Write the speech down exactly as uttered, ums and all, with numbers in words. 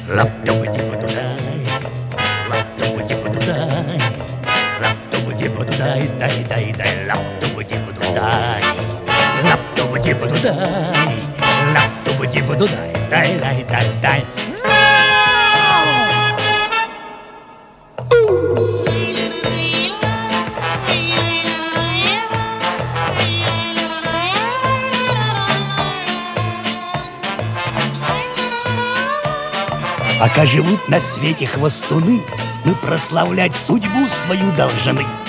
Лап-тупа-типа-тудай, лап-тупа-типа-тудай, лап-тупа-типа-тудай, дай-дай-дай, лап-тупа-типа-тудай, лап-тупа-типа-тудай, лап-тупа-типа-тудай, дай-дай-дай-дай. Пока живут на свете хвостуны, мы прославлять судьбу свою должны.